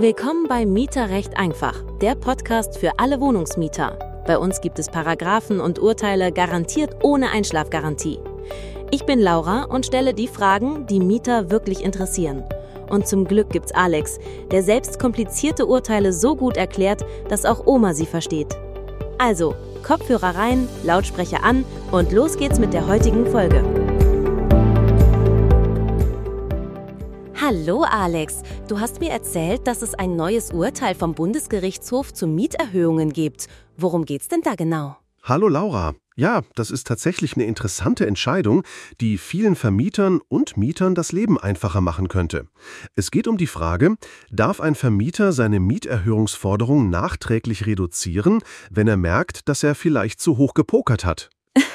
Willkommen bei Mieterrecht einfach, der Podcast für alle Wohnungsmieter. Bei uns gibt es Paragraphen und Urteile garantiert ohne Einschlafgarantie. Ich bin Laura und stelle die Fragen, die Mieter wirklich interessieren. Und zum Glück gibt's Alex, der selbst komplizierte Urteile so gut erklärt, dass auch Oma sie versteht. Also, Kopfhörer rein, Lautsprecher an und los geht's mit der heutigen Folge. Hallo Alex, du hast mir erzählt, dass es ein neues Urteil vom Bundesgerichtshof zu Mieterhöhungen gibt. Worum geht's denn da genau? Hallo Laura. Ja, das ist tatsächlich eine interessante Entscheidung, die vielen Vermietern und Mietern das Leben einfacher machen könnte. Es geht um die Frage, darf ein Vermieter seine Mieterhöhungsforderung nachträglich reduzieren, wenn er merkt, dass er vielleicht zu hoch gepokert hat?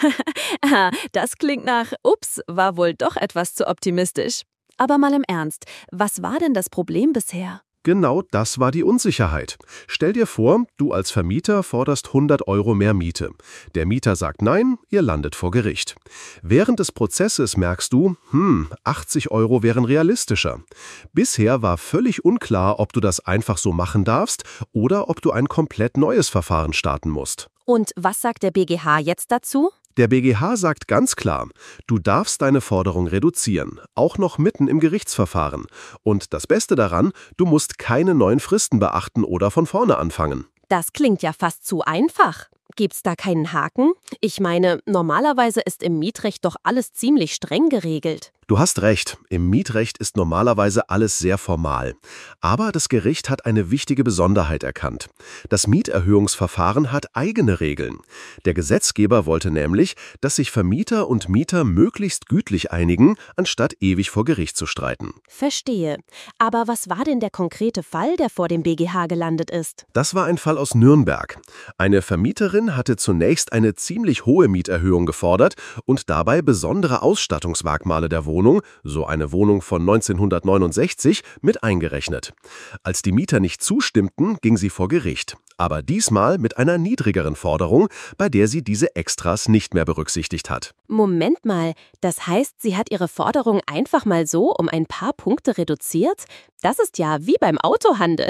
Das klingt nach, ups, war wohl doch etwas zu optimistisch. Aber mal im Ernst, was war denn das Problem bisher? Genau das war die Unsicherheit. Stell dir vor, du als Vermieter forderst 100 Euro mehr Miete. Der Mieter sagt nein, ihr landet vor Gericht. Während des Prozesses merkst du, 80 Euro wären realistischer. Bisher war völlig unklar, ob du das einfach so machen darfst oder ob du ein komplett neues Verfahren starten musst. Und was sagt der BGH jetzt dazu? Der BGH sagt ganz klar, du darfst deine Forderung reduzieren, auch noch mitten im Gerichtsverfahren. Und das Beste daran, du musst keine neuen Fristen beachten oder von vorne anfangen. Das klingt ja fast zu einfach. Gibt's da keinen Haken? Ich meine, normalerweise ist im Mietrecht doch alles ziemlich streng geregelt. Du hast recht, im Mietrecht ist normalerweise alles sehr formal. Aber das Gericht hat eine wichtige Besonderheit erkannt. Das Mieterhöhungsverfahren hat eigene Regeln. Der Gesetzgeber wollte nämlich, dass sich Vermieter und Mieter möglichst gütlich einigen, anstatt ewig vor Gericht zu streiten. Verstehe. Aber was war denn der konkrete Fall, der vor dem BGH gelandet ist? Das war ein Fall aus Nürnberg. Eine Vermieterin hatte zunächst eine ziemlich hohe Mieterhöhung gefordert und dabei besondere Ausstattungsmerkmale der Wohnung, so eine Wohnung von 1969, mit eingerechnet. Als die Mieter nicht zustimmten, ging sie vor Gericht. Aber diesmal mit einer niedrigeren Forderung, bei der sie diese Extras nicht mehr berücksichtigt hat. Moment mal, das heißt, sie hat ihre Forderung einfach mal so um ein paar Punkte reduziert? Das ist ja wie beim Autohandel.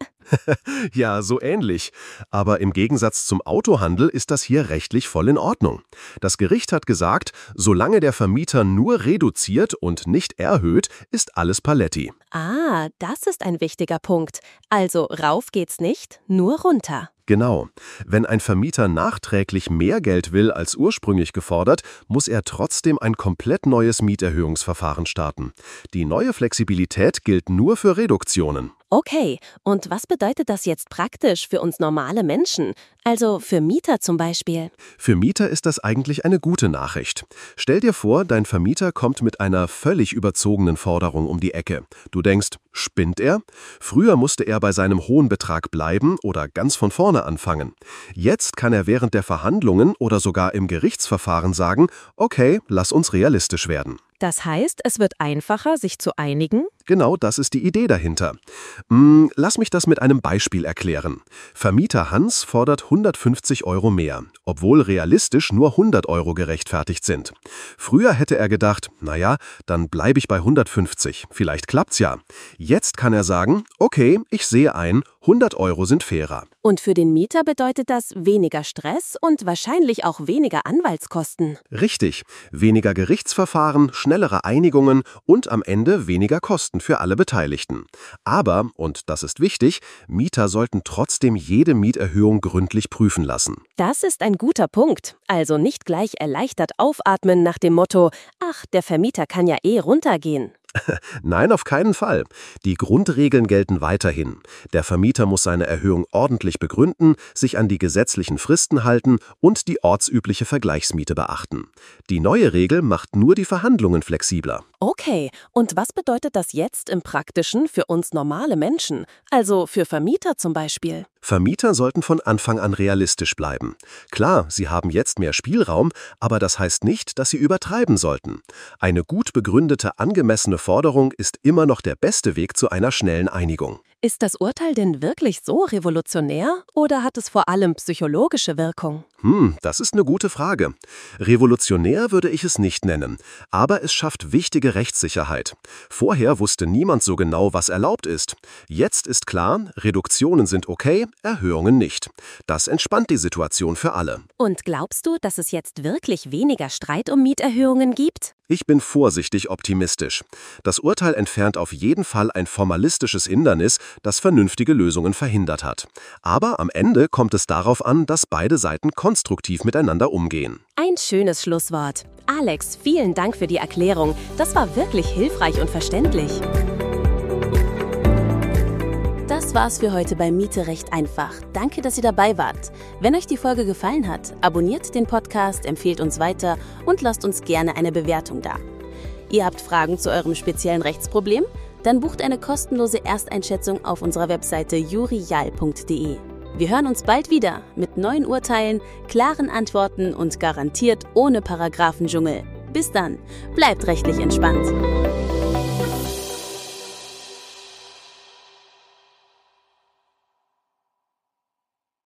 Ja, so ähnlich. Aber im Gegensatz zum Autohandel ist das hier rechtlich voll in Ordnung. Das Gericht hat gesagt, solange der Vermieter nur reduziert und nicht erhöht, ist alles paletti. Ah, das ist ein wichtiger Punkt. Also rauf geht's nicht, nur runter. Genau. Wenn ein Vermieter nachträglich mehr Geld will als ursprünglich gefordert, muss er trotzdem ein komplett neues Mieterhöhungsverfahren starten. Die neue Flexibilität gilt nur für Reduktionen. Okay, und was bedeutet das jetzt praktisch für uns normale Menschen? Also für Mieter zum Beispiel? Für Mieter ist das eigentlich eine gute Nachricht. Stell dir vor, dein Vermieter kommt mit einer völlig überzogenen Forderung um die Ecke. Du denkst, spinnt er? Früher musste er bei seinem hohen Betrag bleiben oder ganz von vorne anfangen. Jetzt kann er während der Verhandlungen oder sogar im Gerichtsverfahren sagen, okay, lass uns realistisch werden. Das heißt, es wird einfacher, sich zu einigen? Genau, das ist die Idee dahinter. Lass mich das mit einem Beispiel erklären. Vermieter Hans fordert 150 Euro mehr, obwohl realistisch nur 100 Euro gerechtfertigt sind. Früher hätte er gedacht, naja, dann bleibe ich bei 150, vielleicht klappt's ja. Jetzt kann er sagen, okay, ich sehe ein, 100 Euro sind fairer. Und für den Mieter bedeutet das weniger Stress und wahrscheinlich auch weniger Anwaltskosten. Richtig, weniger Gerichtsverfahren, schnellere Einigungen und am Ende weniger Kosten für alle Beteiligten. Aber, und das ist wichtig, Mieter sollten trotzdem jede Mieterhöhung gründlich prüfen lassen. Das ist ein guter Punkt. Also nicht gleich erleichtert aufatmen nach dem Motto, ach, der Vermieter kann ja eh runtergehen. Nein, auf keinen Fall. Die Grundregeln gelten weiterhin. Der Vermieter muss seine Erhöhung ordentlich begründen, sich an die gesetzlichen Fristen halten und die ortsübliche Vergleichsmiete beachten. Die neue Regel macht nur die Verhandlungen flexibler. Okay, und was bedeutet das jetzt im Praktischen für uns normale Menschen? Also für Vermieter zum Beispiel? Vermieter sollten von Anfang an realistisch bleiben. Klar, sie haben jetzt mehr Spielraum, aber das heißt nicht, dass sie übertreiben sollten. Eine gut begründete, angemessene Forderung ist immer noch der beste Weg zu einer schnellen Einigung. Ist das Urteil denn wirklich so revolutionär oder hat es vor allem psychologische Wirkung? Das ist eine gute Frage. Revolutionär würde ich es nicht nennen, aber es schafft wichtige Rechtssicherheit. Vorher wusste niemand so genau, was erlaubt ist. Jetzt ist klar, Reduktionen sind okay, Erhöhungen nicht. Das entspannt die Situation für alle. Und glaubst du, dass es jetzt wirklich weniger Streit um Mieterhöhungen gibt? Ich bin vorsichtig optimistisch. Das Urteil entfernt auf jeden Fall ein formalistisches Hindernis, das vernünftige Lösungen verhindert hat. Aber am Ende kommt es darauf an, dass beide Seiten konstruktiv miteinander umgehen. Ein schönes Schlusswort. Alex, vielen Dank für die Erklärung. Das war wirklich hilfreich und verständlich. Das war's für heute bei Miete recht einfach. Danke, dass ihr dabei wart. Wenn euch die Folge gefallen hat, abonniert den Podcast, empfehlt uns weiter und lasst uns gerne eine Bewertung da. Ihr habt Fragen zu eurem speziellen Rechtsproblem? Dann bucht eine kostenlose Ersteinschätzung auf unserer Webseite jurial.de. Wir hören uns bald wieder mit neuen Urteilen, klaren Antworten und garantiert ohne Paragraphendschungel. Bis dann, bleibt rechtlich entspannt.